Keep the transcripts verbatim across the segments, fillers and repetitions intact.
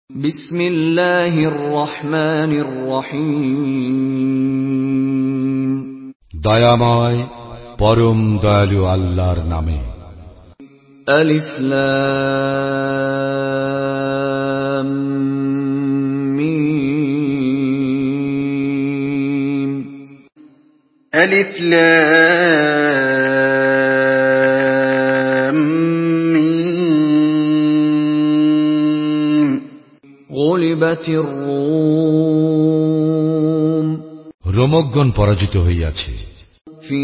বিসমিল্লাহির রহমানির রহিম। দয়াময় পরম দয়ালু আল্লাহর নামে। আলিফ লাম মিম। আলিফ লাম মিম। গুলিবাতির রুম। রোমকগণ পরাজিত হইয়াছে। ফি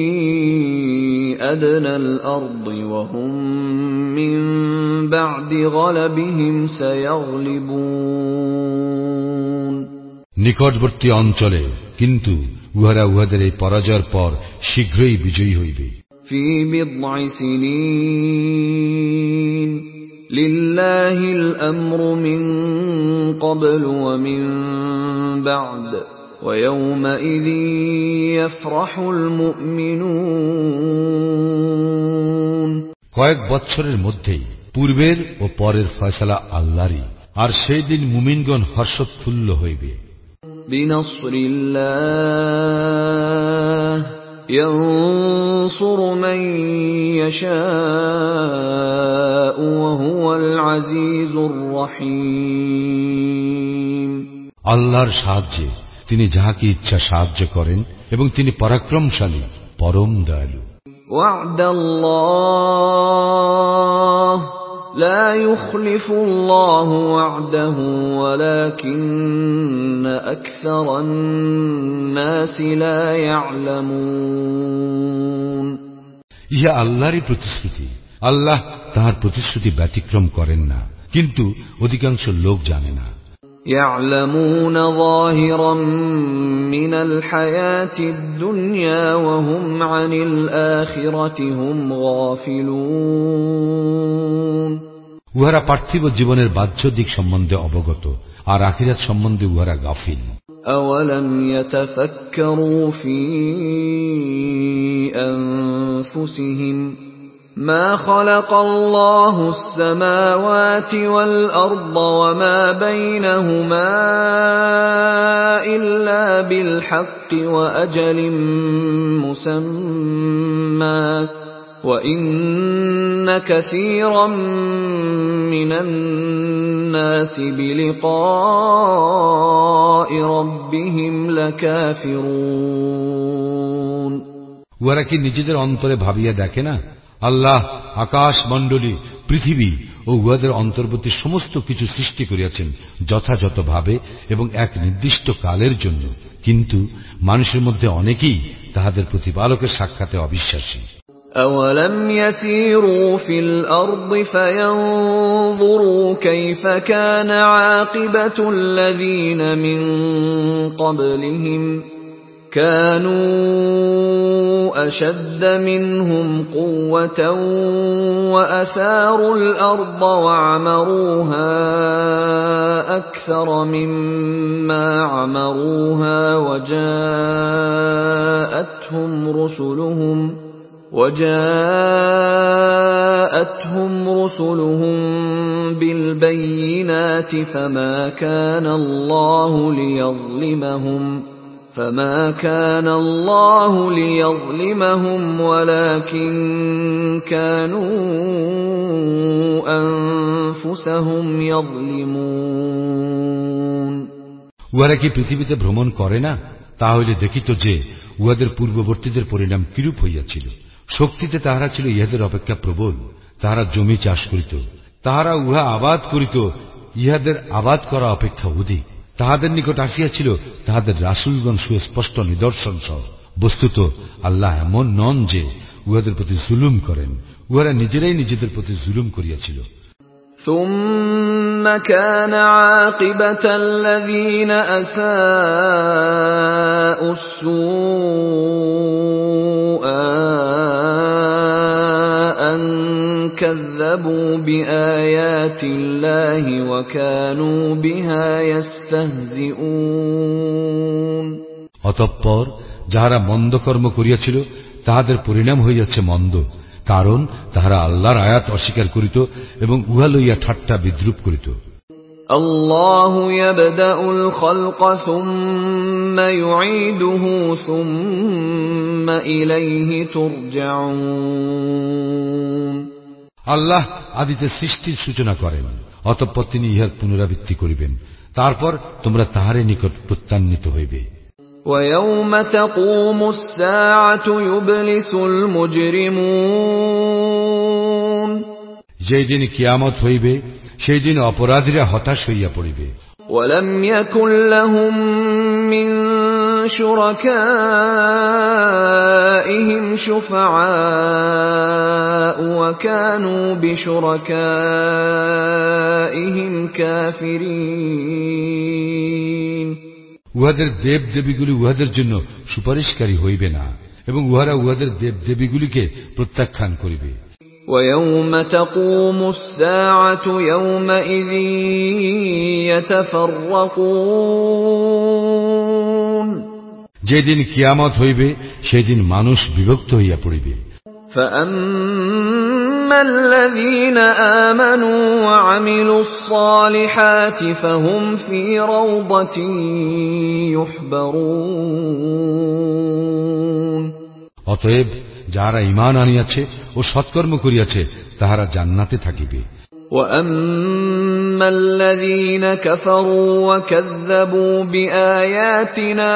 আদনাল আরদি ওয়া হুম মিন বা'দি গালাবিহিম সায়াগলিবুন। নিকটবর্তী অঞ্চলে, কিন্তু উহারা উহাদের এই পরাজয়ের পর শীঘ্রই বিজয়ী হইবে। ফি বিদ'i সিনিন লিল্লাহিল আমরু মিন ক্বাবলু ওয়া মিন বা'দ ওয়া ইয়াওমাইযিন ইয়াফরাহুল মুমিনুন। কয়েক বৎসরের মধ্যেই পূর্বের ও পরের ফয়সালা আল্লাহরই, আর সেই দিন মুমিনগণ হর্ষোৎফুল্ল হইবে। বিনাসরিল্লাহ ইয়ানসুরু মান ইয়াশাউ ওয়া হুয়াল আজিজুর রহিম। আল্লাহর সাহায্যে তিনি যাহাকে ইচ্ছা সাহায্য করেন এবং তিনি পরাক্রমশালী, পরম দয়ালু। ওয়া'দাল্লাহ লা ইউখলিফুল্লাহু ওয়া'দাহু ওয়ালাকিন্না আকসারান নাসি লা ইয়া'লামুন। ইহা আল্লাহরই প্রতিশ্রুতি, আল্লাহ তাহার প্রতিশ্রুতি ব্যতিক্রম করেন না, কিন্তু অধিকাংশ লোক জানে না। يعلمون ظاهرا من الحياة الدنيا وهم عن الآخرة هم غافلون। উহারা পার্থিব জীবনের বাহ্য দিক সম্বন্ধে অবগত, আর আখিরাত সম্বন্ধে উহারা গাফিল। أولم يتفكروا في أنفسهم ما خلق الله السماوات والأرض وما بينهما إلا بالحق وأجل مسمى وإن كثيرا من الناس بلقاء ربهم لكافرون। উহারা কি নিজেদের অন্তরে ভাবিয়া দেখে না, আল্লাহ আকাশ মণ্ডলী, পৃথিবী ও উহাদের অন্তর্বর্তী সমস্ত কিছু সৃষ্টি করিয়াছেন যথাযথভাবে এবং এক নির্দিষ্ট কালের জন্য, কিন্তু মানুষের মধ্যে অনেকেই তাহাদের প্রতিপালকের সাক্ষাতে অবিশ্বাসী। أَوَلَمْ يَسِيرُوا فِي الْأَرْضِ فَيَنظُرُوا كَيْفَ كَانَ عَاقِبَةُ الَّذِينَ مِن قَبْلِهِمْ كَانُوا أَشَدَّ مِنْهُمْ قُوَّةً وَأَثَارُوا الْأَرْضَ وَعَمَرُوهَا أَكْثَرَ مِمَّا عَمَرُوهَا وَجَاءَتْهُمْ رُسُلُهُمْ وَجَاءَتْهُمْ رُسُلُهُم بِالْبَيِّنَاتِ فَمَا كَانَ اللَّهُ لِيَظْلِمَهُمْ فما كان الله ليظلمهم ولكن كانوا أنفسهم يظلمون। উহারা কি পৃথিবীতে ভ্রমণ করে না? তাহলে দেখিত যে উহাদের পূর্ববর্তীদের পরিণাম কিরূপ হইয়াছিল। শক্তিতে তাহারা ছিল ইহাদের অপেক্ষা প্রবল, তাহারা জমি চাষ করিত, তাহারা উহা আবাদ করিত ইহাদের আবাদ করা অপেক্ষা অধিক। তাহাদের নিকট আসিয়াছিল তাহাদের রাসূলগণ সুস্পষ্ট নিদর্শন সহ। বস্তুত আল্লাহ এমন নন যে উহাদের প্রতি জুলুম করেন, উহারা নিজেরাই নিজেদের প্রতি জুলুম করিয়াছিল। ثم كان عاقبة الذين أساءوا السوء أن كذبوا بآيات الله وكانوا بها يستهزئون। অতঃপর যাহারা মন্দ কর্ম করিয়াছিল তাহাদের পরিণাম হইয়াছে মন্দ, কারণ তাহারা আল্লাহর আয়াত অস্বীকার করিত এবং উহা লইয়া ঠাট্টা বিদ্রুপ করিত। আল্লাহু ইয়াবদাউল খালকা সুম্মা ইউঈদুহু সুম্মা ইলাইহি তুরজাউন। আল্লাহ আদিতে সৃষ্টির সূচনা করেন, অতঃপর তিনি ইহার পুনরাবৃত্তি করিবেন, তারপর তোমরা তাহারই নিকট প্রত্যান্বিত হইবে। وَيَوْمَ تَقُومُ السَّاعَةُ يُبْلِسُ الْمُجْرِمُونَ যেই দিন কিয়ামত হইবে সেই দিন অপরাধীরা হতাশ হইয়া পড়িবে। وَلَمْ يَكُنْ لَهُمْ مِنْ شُرَكَائِهِمْ شُفَعَاءُ وَكَانُوا بِشُرَكَائِهِمْ كَافِرِينَ উহাদের দেব দেবীগুলি উহাদের জন্য সুপারিশকারী হইবে না এবং উহারা উহাদের দেব দেবীগুলিকে প্রত্যাখ্যান করিবে। وَيَوْمَ تَقُومُ السَّاعَةُ يَوْمَئِذٍ يَتَفَرَّقُونَ যেদিন কিয়ামত হইবে সেদিন মানুষ বিভক্ত হইয়া পড়িবে। فَأَمَّا الَّذِينَ آمَنُوا وَعَمِلُوا الصَّالِحَاتِ فَهُمْ فِي رَوْضَةٍ يُحْبَرُونَ অতএব যাহারা ঈমান আনিয়াছে ও সৎকর্ম করিয়াছে তাহারা জান্নাতে থাকিবে। وَأَمَّا الَّذِينَ كَفَرُوا وَكَذَّبُوا بِآيَاتِنَا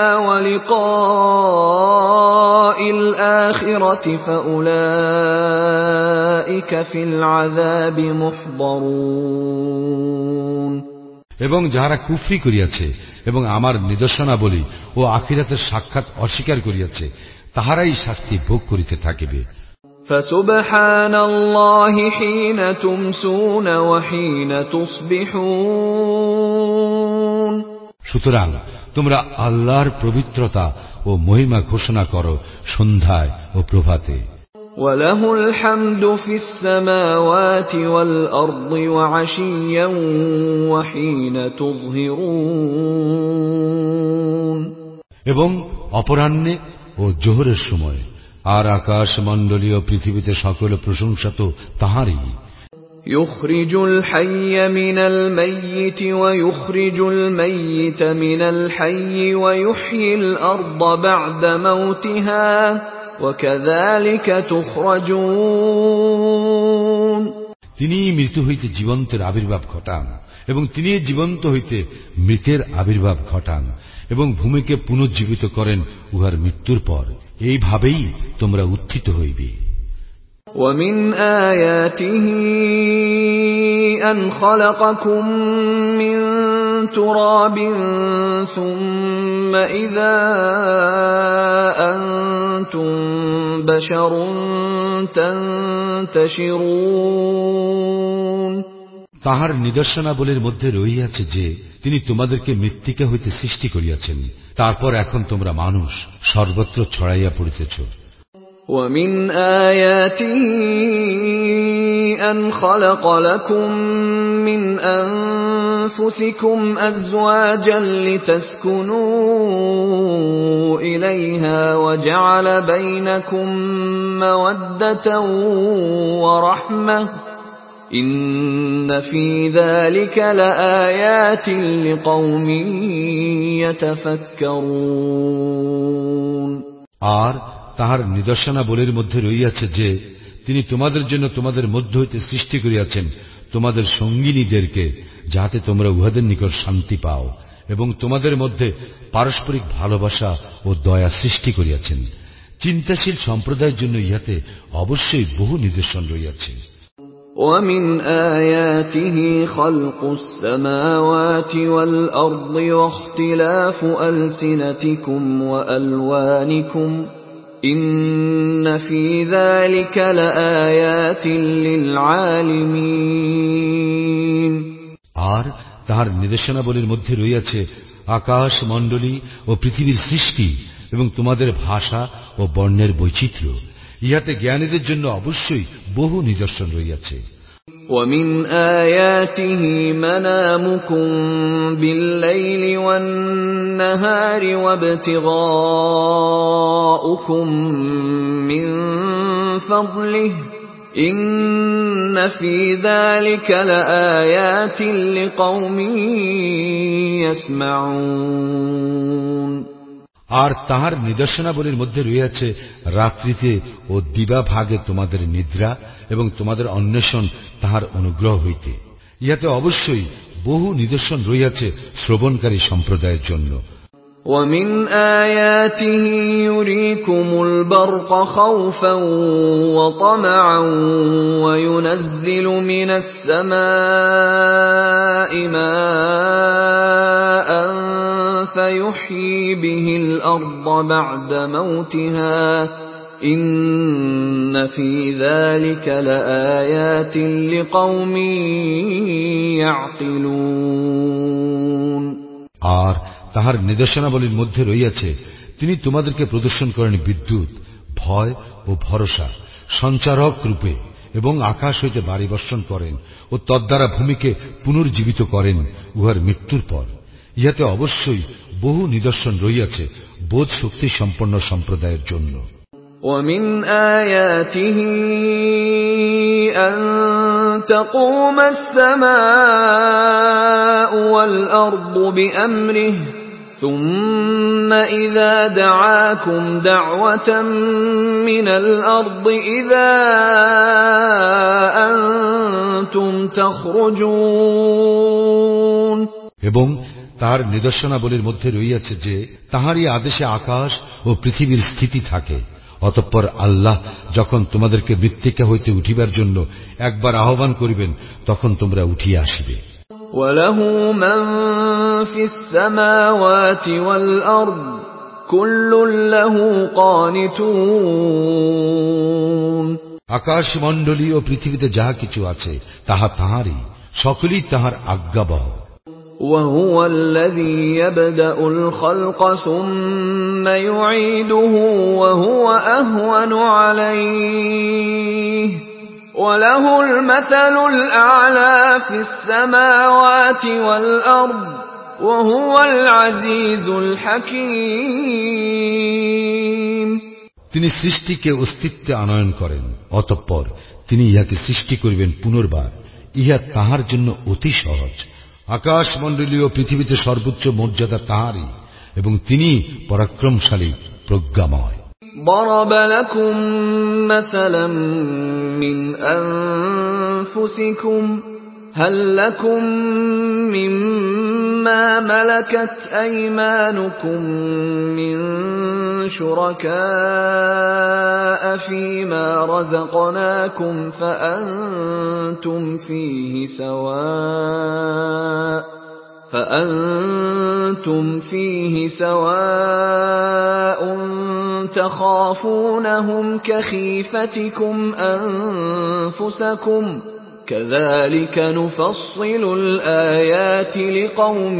وَلِقَاءِ الْآخِرَةِ فَأُولَئِكَ فِي الْعَذَابِ مُحْضَرُونَ এবং যাহারা কুফরি করিয়াছে এবং আমার নিদর্শনাবলী ও আখিরাতের সাক্ষাৎ অস্বীকার করিয়াছে তাহারাই শাস্তি ভোগ করিতে থাকিবে। فَسُبْحَانَ اللَّهِ حِينَ تُمْسُونَ وَحِينَ تُصْبِحُونَ সুতরাং তোমরা আল্লাহর পবিত্রতা ও মহিমা ঘোষণা করো সন্ধ্যায় ও প্রভাতে। وَلَهُ الْحَمْدُ فِي السَّمَاوَاتِ وَالْأَرْضِ وَعَشِيًّا وَحِينَ تُظْهِرُونَ এবং অপরাহ্নে ও জোহরের সময়, আর আকাশ মণ্ডলীয় পৃথিবীতে সকল প্রশংসা তো তাহারই। يُخْرِجُ الْحَيَّ مِنَ الْمَيِّتِ وَيُخْرِجُ الْمَيِّتَ مِنَ الْحَيِّ وَيُحْيِي الْأَرْضَ بَعْدَ مَوْتِهَا وَكَذَلِكَ تُخْرَجُونَ তিনি মৃত্যু হইতে জীবন্তের আবির্ভাব ঘটান এবং তিনি জীবন্ত হইতে মৃতের আবির্ভাব ঘটান এবং ভূমিকে পুনর্জীবিত করেন উহার মৃত্যুর পর। এইভাবেই তোমরা উত্থিত হইবে। وَمِنْ آيَاتِهِ أَنْ خَلَقَكُم مِّن تُرَابٍ ثُمَّ إِذَا أَنْتُمْ بَشَرٌ تَنْتَشِرُونَ তাহার নিদর্শনাবলীর মধ্যে রহিয়াছে যে তিনি তোমাদেরকে মৃত্তিকা হইতে সৃষ্টি করিয়াছেন, তারপর এখন তোমরা মানুষ সর্বত্র ছড়াইয়া পড়িতেছ। وَمِنْ آيَاتِهِ أَنْ خَلَقَ لَكُم مِّنْ أَنفُسِكُمْ أَزْوَاجًا لِتَسْكُنُوا إِلَيْهَا وَجَعَلَ بَيْنَكُم مَّوَدَّةً وَرَحْمَةً إِنَّ فِي ذَلِكَ لَآيَاتٍ لِقَوْمٍ يَتَفَكَّرُونَ আর তাহার নিদর্শনাবলীর মধ্যে রহিয়াছে যে তিনি তোমাদের জন্য তোমাদের মধ্য হইতে সৃষ্টি করিয়াছেন তোমাদের সঙ্গিনীদেরকে, যাহাতে তোমরা উহাদের নিকট শান্তি পাও, এবং তোমাদের মধ্যে পারস্পরিক ভালোবাসা ও দয়া সৃষ্টি করিয়াছেন। চিন্তাশীল সম্প্রদায়ের জন্য ইহাতে অবশ্যই বহু নিদর্শন রহিয়াছে। وَمِنْ آيَاتِهِ خَلْقُ السَّمَاوَاتِ وَالْأَرْضِ وَاخْتِلَافُ أَلْسِنَتِكُمْ وَأَلْوَانِكُمْ إِنَّ فِي ذَلِكَ لَآيَاتٍ لِلْعَالِمِينَ আর তাহার নিদর্শনাবলীর মধ্যে রহিয়াছে আকাশ মণ্ডলী ও পৃথিবীর সৃষ্টি এবং তোমাদের ভাষা ও বর্ণের বৈচিত্র্য। ইহাতে জ্ঞানীদের জন্য অবশ্যই বহু নিদর্শন রহিয়াছে। وَمِنْ آيَاتِهِ مَنَامُكُمْ بِاللَّيْلِ وَالنَّهَارِ وَابْتِغَاؤُكُمْ مِنْ فَضْلِهِ ইন্না ফী যালিকা লাআয়াতিন লিকাওমিন ইয়াসমাউন। আর তাহার নিদর্শনাবলীর মধ্যে রয়েছে রাত্রিতে ও দিবা ভাগে তোমাদের নিদ্রা এবং তোমাদের অন্বেষণ তাহার অনুগ্রহ হইতে। ইহাতে অবশ্যই বহু নিদর্শন রয়েছে শ্রবণকারী সম্প্রদায়ের জন্য। وَمِنْ آيَاتِهِ يُرِيكُمُ الْبَرْقَ خَوْفًا وَطَمَعًا وَيُنَزِّلُ مِنَ السَّمَاءِ مَاءً فَيُحْيِي بِهِ الْأَرْضَ بَعْدَ مَوْتِهَا إِنَّ فِي ذَلِكَ لَآيَاتٍ لِقَوْمٍ يَعْقِلُونَ। আর তাহার নিদর্শনাবলীর মধ্যে রইয়াছে তিনি তোমাদেরকে প্রদর্শন করেন বিদ্যুৎ, ভয় ও ভরসা সঞ্চারক রূপে, এবং আকাশ হইতে বাড়ি বর্ষণ করেন ও তদ্বারা ভূমিকে পুনর্জীবিত করেন উহার মৃত্যুর পর। ইহাতে অবশ্যই বহু নিদর্শন রইয়াছে বোধ শক্তি সম্পন্ন সম্প্রদায়ের জন্য। وَمِنْ آيَاتِهِ أَن تَقُومَ السَّمَاءُ وَالْأَرْضُ بِأَمْرِهِ ثُمَّ إِذَا دَعَاكُمْ دَعْوَةً مِنَ الْأَرْضِ إِذَا أَنْتُمْ تَخْرُجُونَ। এবং তার নিদর্শনাবলীর মধ্যে রইয়াছে যে তাহারই আদেশে আকাশ ও পৃথিবীর স্থিতি থাকে। অতঃপর আল্লাহ যখন তোমাদেরকে মৃত্তিকা হইতে উঠিবার জন্য একবার আহ্বান করিবেন তখন তোমরা উঠিয়া আসিবে। وَلَهُ مَنْ فِي السَّمَاوَاتِ وَالْأَرْضِ كُلٌّ لَهُ قَانِتُونَ। আকাশ মণ্ডলী ও পৃথিবীতে যাহা কিছু আছে তাহা তাহারই, সকলেই তাহার আজ্ঞাবহ। وَهُوَ الَّذِي يَبْدَأُ الْخَلْقَ ثُمَّ يُعِيدُهُ وَهُوَ أَهْوَنُ عَلَيْهِ وَلَهُ الْمَثَلُ الْأَعْلَى فِي السَّمَاوَاتِ وَالْأَرْضِ وَهُوَ الْعَزِيزُ الْحَكِيمُ। তিনি সৃষ্টিকে অস্তিত্বে আনয়ন করেন, অতঃপর তিনি ইহাকে সৃষ্টি করিবেন পুনর্বার। ইহা তাহার জন্য অতি সহজ। আকাশ মণ্ডলী ও পৃথিবীতে সর্বোচ্চ মর্যাদা তাহারই, এবং তিনি পরাক্রমশালী প্রজ্ঞাময়। ضرب لكم مثلا من أنفسكم هل لكم مما ملكت أيمانكم من شركاء فيما رزقناكم فأنتم فيه سواء فأنتم فيه سواء تخافونهم كخيفتكم أنفسكم كذلك نفصل الآيات لقوم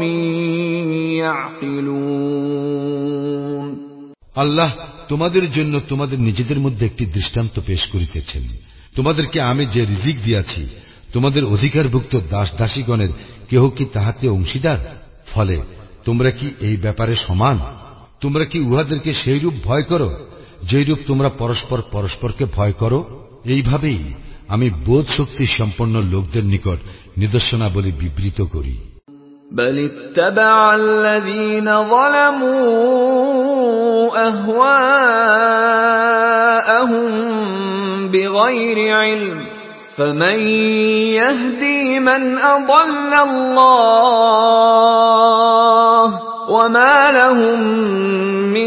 يعقلون। আল্লাহ তোমাদের জন্য তোমাদের নিজেদের মধ্যে একটি দৃষ্টান্ত পেশ করিতেছেন। তোমাদেরকে আমি যে রিজিক দিয়াছি তোমাদের অধিকারভুক্ত দাস দাসীগণের কেহ কি তাহাতে অংশীদার? ফলে তোমরা কি এই ব্যাপারে সমান? তোমরা কি উহাদেরকে সেইরূপ ভয় করো যেইরূপ তোমরা পরস্পর পরস্পরকে ভয় করো? এইভাবেই আমি বোধ শক্তি সম্পন্ন লোকদের নিকট নিদর্শনাবলী বিবৃত করি। بل اتبع الذين ظلموا أهواءهم بغير علم فمن يهدي من أضل الله وما لهم من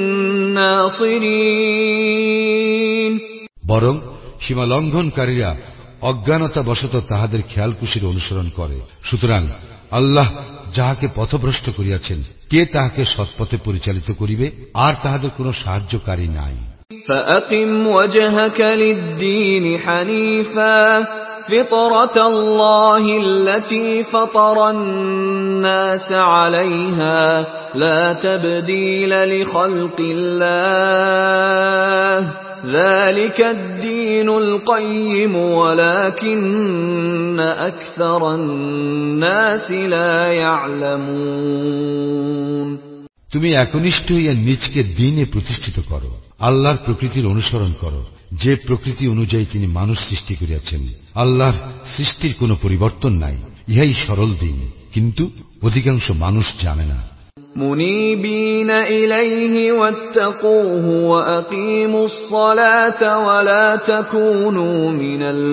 ناصرين। বরং সীমা লঙ্ঘনকারীরা অজ্ঞানতা বশত তাহাদের খেয়ালকুশির অনুসরণ করে। সুতরাং আল্লাহ যাহাকে পথভ্রষ্ট করিয়াছেন কে তাহাকে সৎপথে পরিচালিত করিবে? আর তাহাদের কোনো সাহায্যকারী নাই। فأقم وجهك للدين حنيفا فطرة الله التي فطر الناس عليها لا تبديل لخلق الله ذلك الدين القيم ولكن أكثر الناس لا يعلمون। তুমি একনিষ্ঠ হইয়া নিজকে দ্বীনে প্রতিষ্ঠিত করো, আল্লাহর প্রকৃতির অনুসরণ করো, যে প্রকৃতি অনুযায়ী তিনি মানুষ সৃষ্টি করিয়াছেন, আল্লাহর সৃষ্টির কোনো পরিবর্তন নাই। ইহাই সরল দিন, কিন্তু অধিকাংশ মানুষ জানে না। মুনিবিন ইলাইহি ওয়াত্তাকুহু ওয়া আকিমুস সালাতা ওয়া লা তাকুনু মিনাল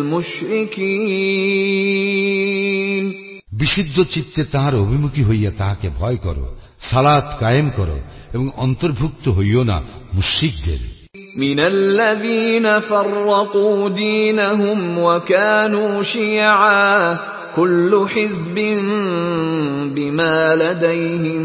মুশরিকিন। বিশুদ্ধ চিত্তে তাহার অভিমুখী হইয়া তাহাকে ভয় করো, সালাত কায়েম করো এবং অন্তর্ভুক্ত হইও না মুশরিকদের। মিনাল্লাযীনা ফাররাকু দীনহুম ওয়া কানু শিয়আ কুল্লু হিজবিন বিমা লাদাইহিম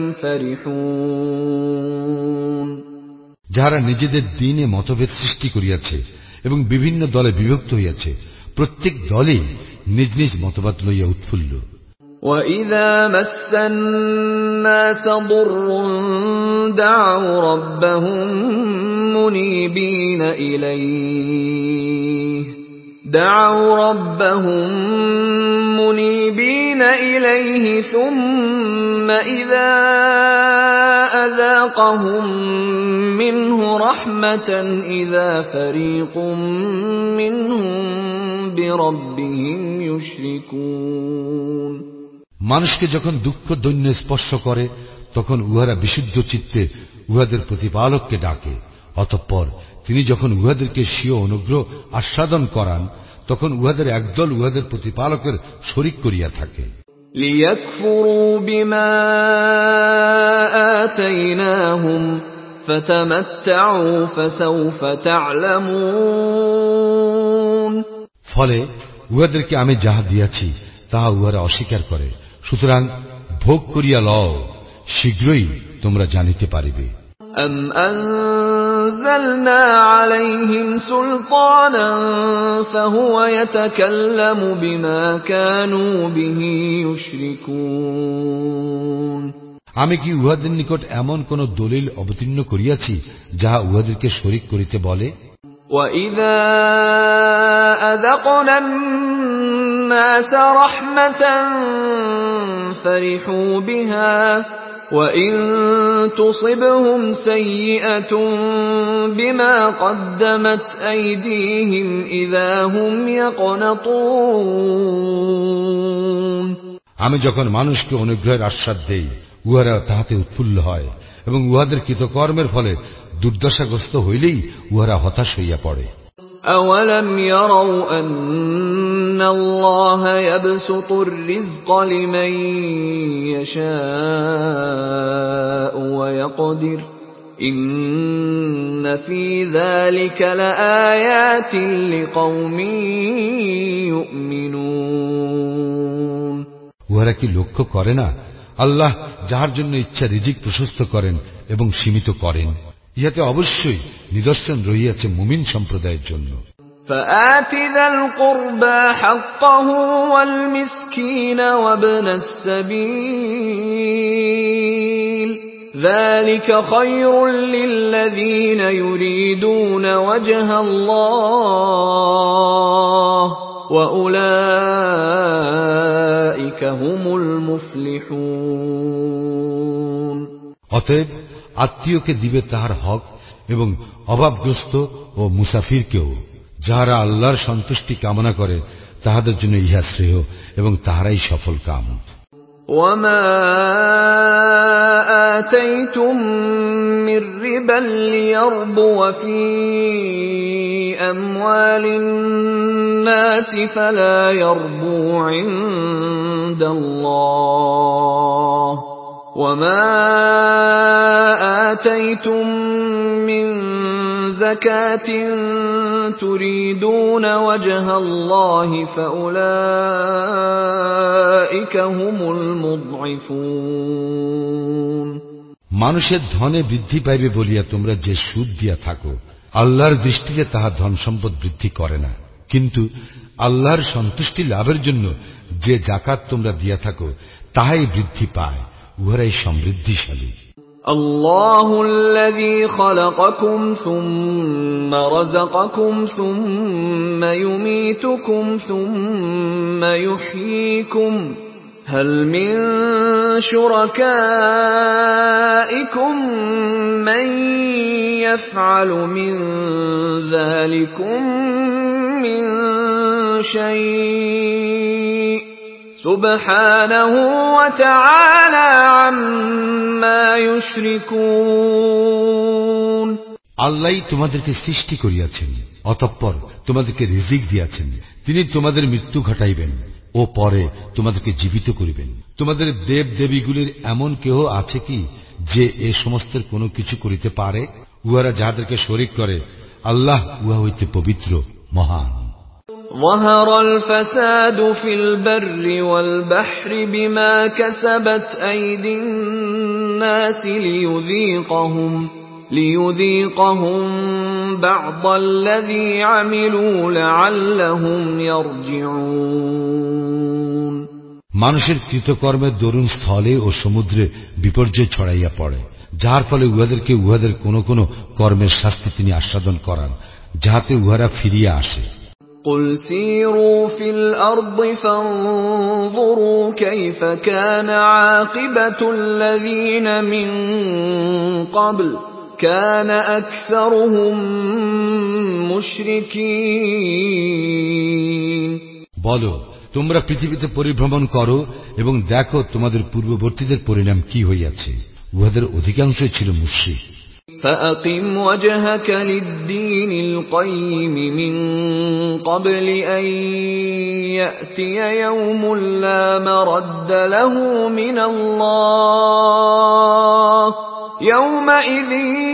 ফারিহুন। যারা নিজেদের দ্বীনে মতভেদ সৃষ্টি করিয়াছে এবং বিভিন্ন দলে বিভক্ত হইয়াছে, প্রত্যেক দলই নিজ নিজ মতবাদ লইয়া উৎফুল্ল। وَإِذَا مَسَّ النَّاسَ ضُرٌّ دَعَوْا رَبَّهُم مُنِيبِينَ إِلَيْهِ دَعَوْا رَبَّهُم مُنِيبِينَ إِلَيْهِ ثُمَّ إِذَا أَذَاقَهُم مِّنْهُ رَحْمَةً إِذَا فَرِيقٌ مِّنْهُم بِرَبِّهِمْ يُشْرِكُونَ। মানুষকে যখন দুঃখ দৈন্য স্পর্শ করে, তখন উহারা বিশুদ্ধ চিত্তে উহাদের প্রতিপালককে ডাকে। অতঃপর তিনি যখন উহাদেরকে স্বীয় অনুগ্রহ আস্বাদন করান, তখন উহাদের একদল উহাদের প্রতিপালকের শরীক করিয়া থাকে। লিয়াকফুরু বিমা আতাইনাহুম ফাতামাত্তাউ ফাসাউফা তা'লামুন। ফলে উহাদেরকে আমি যাহা দিয়াছি তাহা উহারা অস্বীকার করে, সুতরাং ভোগ করিয়া লও, শীঘ্রই তোমরা জানিতে পারিবে। আম আনজালনা আলাইহিম সুলতানান ফাহুয়া ইয়াতাকাল্লামু বিমা কানু বিহি ইউশরিকুন। আমি কি উহাদের নিকট এমন কোন দলিল অবতীর্ণ করিয়াছি যাহা উহাদেরকে শরীক করিতে বলে? وَإِذَا أَذَقْنَا النَّاسَ رَحْمَةً فَرِحُوا بِهَا وَإِن تُصِبْهُمْ سَيِّئَةٌ بِمَا قَدَّمَتْ أَيْدِيهِمْ إِذَا هُمْ يَقْنَطُونَ। আমি যখন মানুষকে অনুগ্রহের আশ্বাদ দেই, উহারা তাহাতে উৎফুল্ল হয়, এবং উহাদের কৃতকর্মের ফলে দুর্দশাগ্রস্ত হইলেই উহারা হতাশ হইয়া পড়ে। أَوَلَمْ يَرَوْا أَنَّ اللَّهَ يَبْسُطُ الرِّزْقَ لِمَن يَشَاءُ وَيَقْدِرُ إِنَّ فِي ذَلِكَ لَآيَاتٍ لِقَوْمٍ يُؤْمِنُونَ। উহারা কি লক্ষ্য করে না, আল্লাহ যাহার জন্য ইচ্ছা রিজিক প্রশস্ত করেন এবং সীমিত করেন? ইহাতে অবশ্যই নিদর্শন রহিয়াছে মুমিন সম্প্রদায়ের জন্য। فَآتِ ذَا الْقُرْبَى حَقَّهُ وَالْمِسْكِينَ وَابْنَ السَّبِيلِ ذَلِكَ خَيْرٌ لِّلَّذِينَ يُرِيدُونَ وَجْهَ اللَّهِ وَأُولَئِكَ هُمُ الْمُفْلِحُونَ। অতএব আত্মীয়কে দিবে তাহার হক এবং অভাবগ্রস্ত ও মুসাফিরকেও। যাহারা আল্লাহর সন্তুষ্টি কামনা করে তাহাদের জন্য ইহা শ্রেয় এবং তাহারাই সফল কাম। وَمَا آتَيْتُم مِّن رِّبًا لِّيَرْبُوَ فِي أَمْوَالِ النَّاسِ فَلَا يَرْبُو عِندَ اللَّهِ وَمَا آتَيْتُم مِّن زَكَاةٍ تُرِيدُونَ وَجْهَ اللَّهِ فَأُولَئِكَ هُمُ الْمُضْعِفُونَ। মানুষের ধনে বৃদ্ধি পাইবে বলিয়া তোমরা যে সুদ দিয়া থাকো, আল্লাহর দৃষ্টিতে তাহা ধন সম্পদ বৃদ্ধি করে না, কিন্তু আল্লাহর সন্তুষ্টি লাভের জন্য যে যাকাত তোমরা দিয়া থাকো তাহাই বৃদ্ধি পায়, উহারাই সমৃদ্ধিশালী। الله الذي خلقكم ثم رزقكم ثم يميتكم ثم يحييكم هل من شركائكم من يفعل من ذلكم من شيء سبحانه وتعالى عما يشركون আল্লাহই তোমাদেরকে সৃষ্টি করিয়াছেন, অতঃপর তোমাদেরকে রিজিক দিয়াছেন। তিনি তোমাদের মৃত্যু ঘটাইবেন ও পরে তোমাদেরকে জীবিত করিবেন। তোমাদের দেব দেবীগুলির এমন কেহ আছে কি যে এ সমস্তের কোনো কিছু করিতে পারে? উহারা যাহাদেরকে শরীক করে, আল্লাহ উহা হইতে পবিত্র, মহান। ظهر الفساد في البر والبحر بما كسبت أيدي الناس ليذيقهم ليذيقهم بعض الذي عملوا لعلهم يرجعون মানুষের কৃতকর্মের দরুন স্থলে ও সমুদ্রে বিপর্যয় ছড়াইয়া পড়ে, যার ফলে উহাদেরকে উহাদের কোন কোন কর্মের শাস্তি তিনি আস্বাদন করান, যাহাতে উহারা ফিরিয়া আসে। قل سيروا في الأرض فانظروا كيف كان عاقبة الذين من قبل كان أكثرهم مشركين বলো, তোমরা পৃথিবীতে পরিভ্রমণ করো এবং দেখো তোমাদের পূর্ববর্তীদের পরিণাম কি হইয়াছে। উহাদের অধিকাংশই ছিল মুশরিক। فأقم وجهك للدين القيم من قبل أن يأتي يوم لا مرد له من الله يومئذ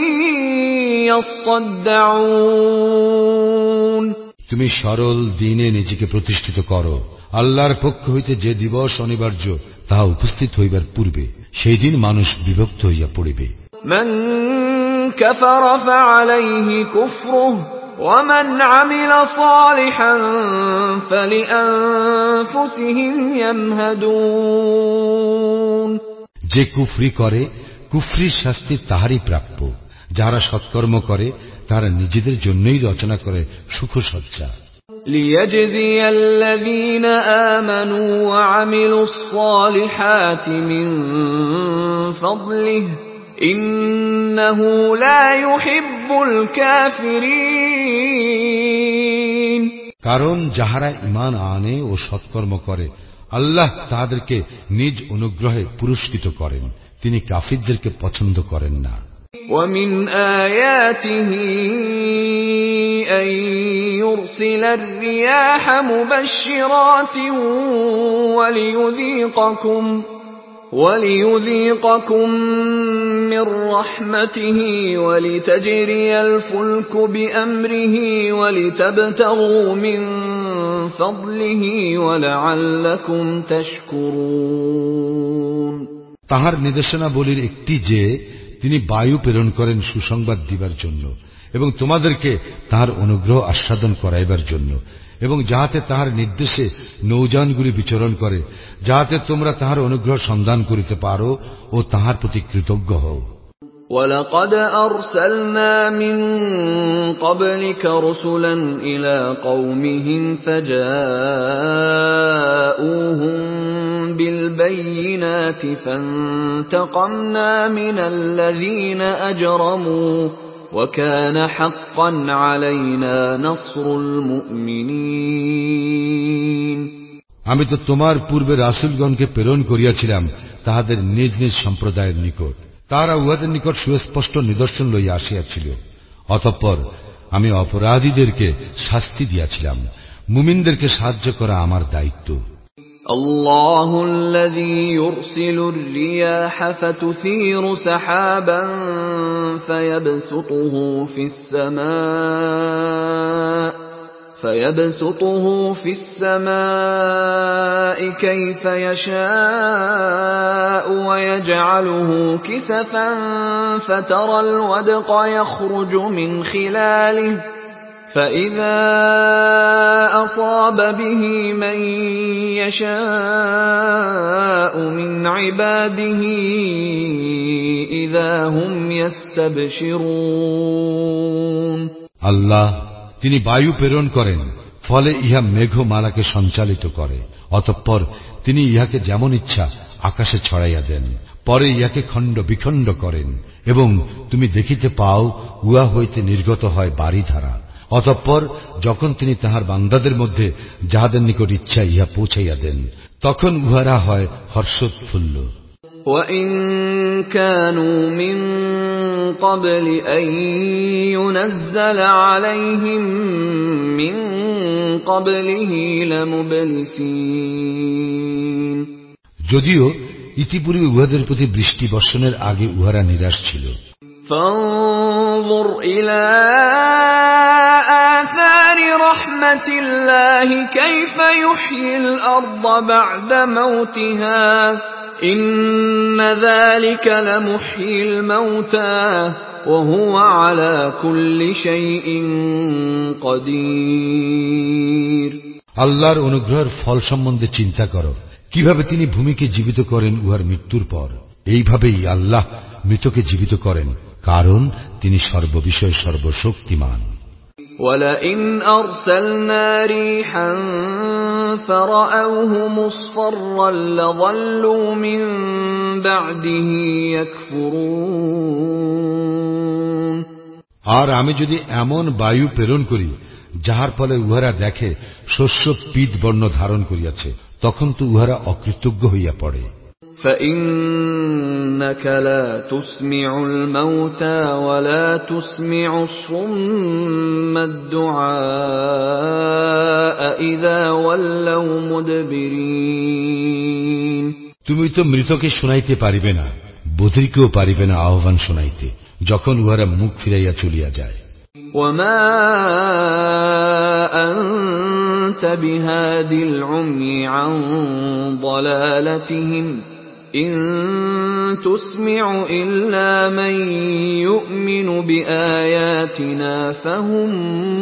يصدعون তুমি সরল দিনে নিজেকে প্রতিষ্ঠিত করো। আল্লাহর পক্ষ হইতে যে দিবস অনিবার্য তাহা উপস্থিত হইবার পূর্বে সেই দিন মানুষ বিভক্ত হইয়া পড়িবে। من كفر فعليه كفره ومن عمل صالحا فلأنفسهم يمهدون যে কুফরি করে, কুফরির শাস্তি তাহারই প্রাপ্য। যারা সৎকর্ম করে তারা নিজেদের জন্যই রচনা করে সুখসজ্জা। ليجزي الذين آمنوا وعملوا الصالحات من فضله إنه لا يحب الكافرين কারণ যাহারা ঈমান আনে ও সৎকর্ম করে, আল্লাহ তাহাদেরকে নিজ অনুগ্রহে পুরস্কৃত করেন, তিনি কাফিরদেরকে পছন্দ করেন না। ومن آياته أن يرسل الرياح مبشرات وليذيقكم وليذيقكم من رحمته ولتجري الفلك بأمره ولتبتغوا من فضله ولعلكم تشكرون তাহার নির্দেশনা বলির একটি যে তিনি বায়ু প্রেরণ করেন সুসংবাদ দিবার জন্য এবং তোমাদেরকে তাহার অনুগ্রহ আস্বাদন করাইবার জন্য, এবং যাহাতে তাহার নির্দেশে নৌযানগুলি বিচরণ করে, যাহাতে তোমরা তাহার অনুগ্রহ সন্ধান করিতে পারো ও তাহার প্রতি কৃতজ্ঞ হও। وَلَقَدْ أَرْسَلْنَا مِن قَبْلِكَ رُسُلًا إِلَى قَوْمِهِمْ فَجَاءُوهُم بِالْبَيِّنَاتِ فَانْتَقَمْنَا مِنَ الَّذِينَ أَجْرَمُوا وَكَانَ حَقًّا عَلَيْنَا نَصْرُ الْمُؤْمِنِينَ আমি তো তোমার পূর্বে রাসূলগণকে প্রেরণ করিয়াছিলাম তাহাদের নিজ নিজ সম্প্রদায়ের নিকট। তারা উহাদের নিকট সুস্পষ্ট নিদর্শন লইয়া আসিয়াছিল। অতঃপর আমি অপরাধীদেরকে শাস্তি দিয়াছিলাম। মুমিনদেরকে সাহায্য করা আমার দায়িত্ব। الله الذي يرسل الرياح فتثير سحابا فيبسطه في السماء فيبسطه في السماء كيف يشاء ويجعله كسفا فترى الودق يخرج من خلاله فإذا أصاب به من يشاء من عباده إذا هم يستبشرون আল্লাহ তিনি বায়ু প্রেরণ করেন, ফলে ইহা মেঘমালাকে সঞ্চালিত করে। অতঃপর তিনি ইহাকে যেমন ইচ্ছা আকাশে ছড়াইয়া দেন, পরে ইহাকে খণ্ড বিখণ্ড করেন এবং তুমি দেখিতে পাও উহা হইতে নির্গত হয় বারিধারা। অতঃপর যখন তিনি তাহার বান্দাদের মধ্যে যাহাদের নিকট ইচ্ছা ইহা পৌঁছাইয়া দেন, তখন উহারা হয় হর্ষোৎফুল্ল। وَإِن كَانُوا مِن قَبْلِ أَن يُنَزَّلَ عَلَيْهِم مِّن قَبْلِهِ لَمُبْلِسِينَ। যদিও ইতিপূর্বে উহাদের প্রতি বৃষ্টি বর্ষণের আগে উহারা নিরাশ ছিল। فانظر إلى آثار رحمة الله كيف يحيي الأرض بعد موتها إن ذلك لمحيي الموتى وهو على كل شيء قدير। আল্লাহর অনুগ্রহের ফল সম্বন্ধে চিন্তা করো, কিভাবে তিনি ভূমিকে জীবিত করেন উহার মৃত্যুর পর। এইভাবেই আল্লাহ মৃতকে জীবিত করেন, কারণ তিনি সর্ববিষয়ে সর্বশক্তিমান। وَلَئِنْ أَرْسَلْنَا رِيحًا فَرَأَوْهُ مُصْفَرًّا لَظَلُّوا مِنْ بَعْدِهِ يَكْفُرُونَ। আর আমি যদি এমন বায়ু প্রেরণ করি যাহার ফলে উহারা দেখে শস্য পীত বর্ণ ধারণ করিয়াছে, তখন তো উহারা অকৃতজ্ঞ হইয়া পড়ে। فَإِنَّكَ لَا تُسْمِعُ الْمَوْتَى وَلَا تُسْمِعُ الصُّمَّ الدُّعَاءَ إِذَا وَلَّوْا مُدْبِرِينَ। তুমি তো মৃতকে শুনাইতে পারিবে না, বধিরকেও পারিবে না আহ্বান শুনাইতে, যখন উহারা মুখ ফিরাইয়া চলিয়া যায়। وَمَا أَنْتَ بِهَادِ الْعُمْيِ عَنْ ضَلَالَتِهِمْ إِن تُسْمِعُ إِلَّا مَن يُؤْمِنُ بِآيَاتِنَا فَهُمْ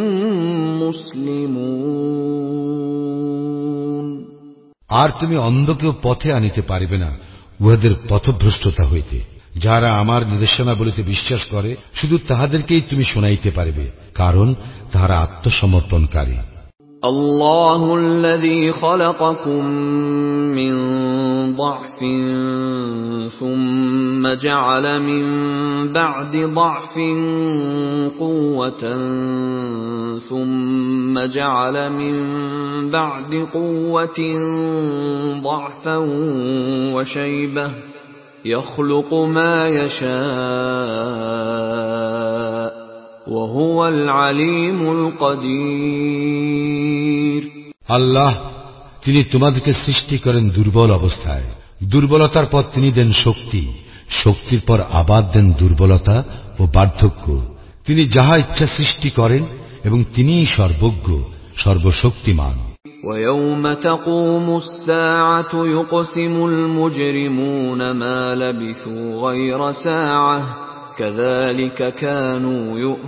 مُسْلِمُونَ। আর তুমি অন্ধকেও পথে আনিতে পারিবে না উহাদের পথভ্রষ্টতা হইতে। যারা আমার নির্দেশনাবলিতে বিশ্বাস করে শুধু তাহাদেরকেই তুমি শোনাইতে পারিবে, কারণ তাহারা আত্মসমর্পণকারী। الله الذي خلقكم من ضعف ثم جعل من بعد ضعف قوة ثم جعل من بعد قوة ضعفا وشيبة يخلق ما يشاء وهو العليم القدير। আল্লাহ তিনি তোমাদেরকে সৃষ্টি করেন দুর্বল অবস্থায়, দুর্বলতার পর তিনি দেন শক্তি, শক্তির পর আবার দেন দুর্বলতা ও বার্ধক্য। তিনি যাহা ইচ্ছা সৃষ্টি করেন এবং তিনিই সর্বজ্ঞ, সর্বশক্তিমান। وَيَوْمَ تَقُومُ السَّاعَةُ يُقْسِمُ الْمُجْرِمُونَ مَا لَبِثُوا غَيْرَ سَاعَةٍ كَذَلِكَ كَانُوا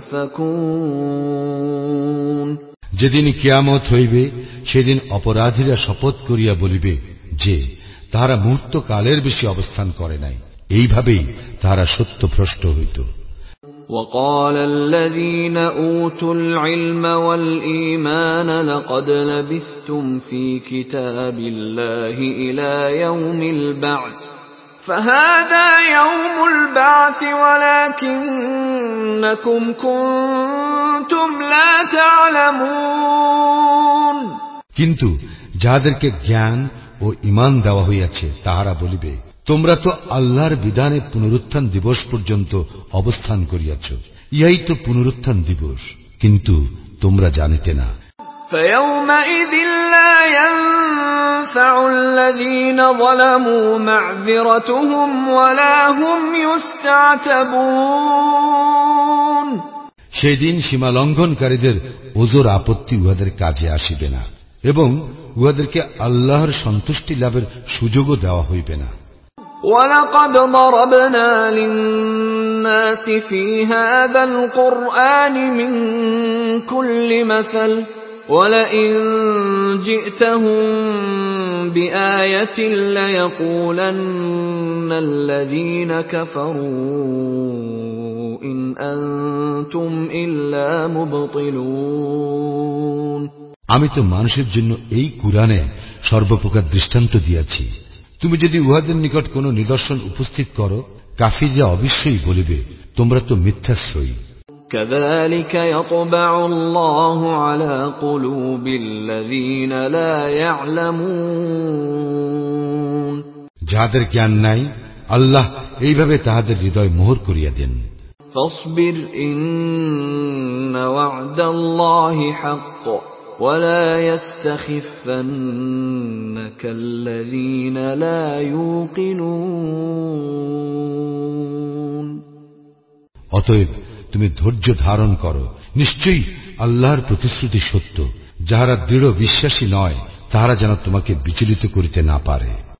يُؤْفَكُونَ। যেদিন কিয়ামত হইবে সেদিন অপরাধীরা শপথ করিয়া বলিবে যে তাহারা মুহূর্ত কালের বেশি অবস্থান করে নাই, এইভাবেই তাহারা সত্যভ্রষ্ট হইত। وَقَالَ الَّذِينَ أُوتُوا الْعِلْمَ وَالْإِيمَانَ لَقَدْ لَبِثْتُمْ فِي كِتَابِ اللَّهِ إِلَى يَوْمِ الْبَعْثِ فَهَذَا يَوْمُ الْبَعْثِ وَلَكِنَّكُمْ كُنْتُمْ لَا تَعْلَمُونَ। কিন্তু যাহাদেরকে জ্ঞান ও ঈমান দেওয়া হইয়াছে তাহারা বলিবে, তোমরা তো আল্লাহর বিধানে পুনরুত্থান দিবস পর্যন্ত অবস্থান করিয়াছ, ইহাই তো পুনরুত্থান দিবস, কিন্তু তোমরা জানিতে না। فَيَوْمَئِذٍ لَّا يَنفَعُ الَّذِينَ ظَلَمُوا مَعْذِرَتُهُمْ وَلَا هُمْ يُسْتَعْتَبُونَ। সেদিন সীমা লঙ্ঘনকারীদের ওজর আপত্তি উহাদের কাজে আসিবে না এবং উহাদেরকে আল্লাহর সন্তুষ্টি লাভের সুযোগও দেওয়া হইবে না। وَلَقَدْ ضَرَبْنَا لِلنَّاسِ فِي هَذَا الْقُرْآنِ مِنْ كُلِّ مَثَلٍ وَلَئِنْ جِئْتَهُمْ بِآيَةٍ لَيَقُولَنَّ الَّذِينَ كَفَرُوا إِنْ أَنْتُمْ إِلَّا مُبْطِلُونَ। আমি তো মানুষের জন্য এই কুরআনে সর্বপ্রকার দৃষ্টান্ত দিয়েছি। তুমি যদি উহাদের নিকট কোন নিদর্শন উপস্থিত করো, কাফিররা অবশ্যই বলিবে তোমরা তো মিথ্যাশ্রয়ী। كذلك يطبع الله على قلوب الذين لا يعلمون যাদের জ্ঞান নাই আল্লাহ এইভাবে তাহাদের হৃদয় মোহর করিয়া দেন। فاصبر إن وعد الله حق ولا يستخفنك الذين لا يوقنون। অতএব তুমি ধৈর্য ধারণ করো, নিশ্চয়ই আল্লাহর প্রতিশ্রুতি সত্য। যাহারা দৃঢ় বিশ্বাসী নয় তাহারা যেন তোমাকে বিচলিত করিতে না পারে।